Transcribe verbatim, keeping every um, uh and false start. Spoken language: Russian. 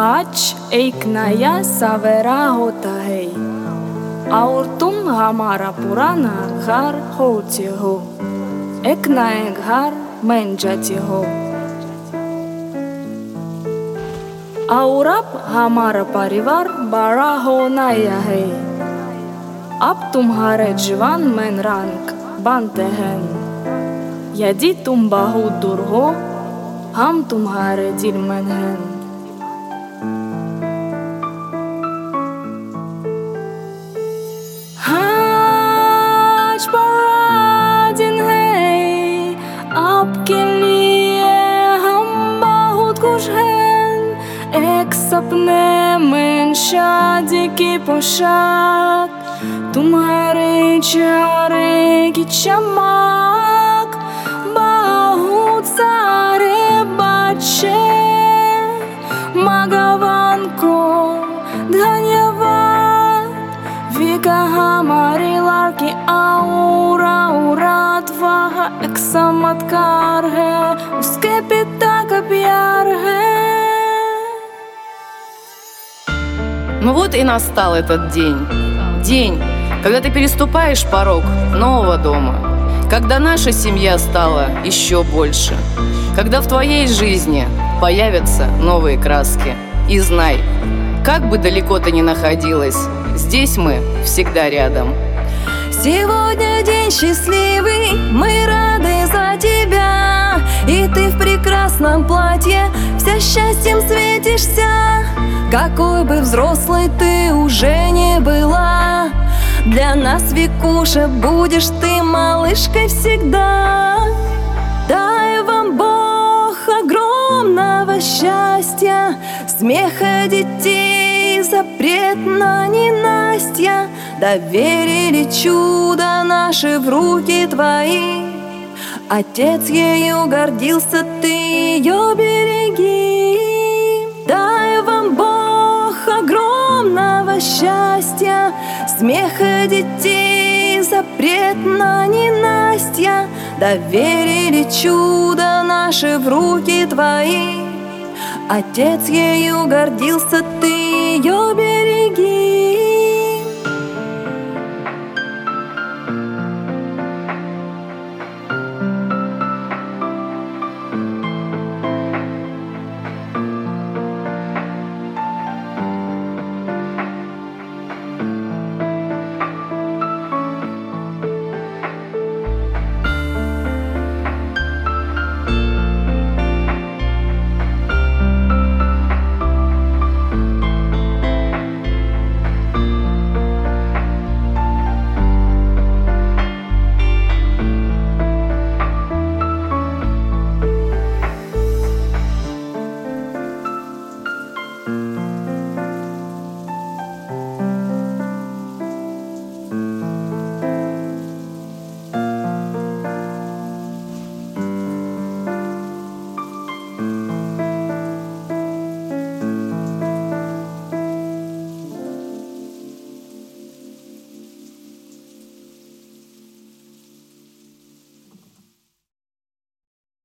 Aç eknaya savera hota hei. Aur tum hamara purana ghar hoti ho. Eknae ghar menjati ho. Aurab हमारा परिवार बड़ा होना है। अब तुम्हारे जीवन में रंग बनते हैं। यदि तुम बहुत दूर हो, हम तुम्हारे दिल में हैं। आज बड़ा दिन है, आपके लिए हम बहुत खुश हैं। एक सपने में शादी की पोशाक, तुम्हारे चेहरे की चमक, बहुत सारे बच्चे, भगवान को धन्यवाद। विका हमारी लड़की और औरत वह एक चमत्कार है, उसके पिता का प्यार है। Ну вот и настал этот день. День, когда ты переступаешь порог нового дома. Когда наша семья стала еще больше. Когда в твоей жизни появятся новые краски. И знай, как бы далеко ты ни находилась, здесь мы всегда рядом. Сегодня день счастливый, мы рады за тебя. И ты в прекрасном платье вся счастьем светишься. Какой бы взрослой ты уже не была, для нас, Викуша, будешь ты малышкой всегда. Дай вам Бог огромного счастья, смеха детей, запрет на ненастья. Доверили чудо наше в руки твои. Отец ею гордился, ты ее береги. Дай вам Бог огромного счастья, смеха детей, запрет на ненастья. Доверили чудо наше в руки твои. Отец ею гордился, ты ее береги.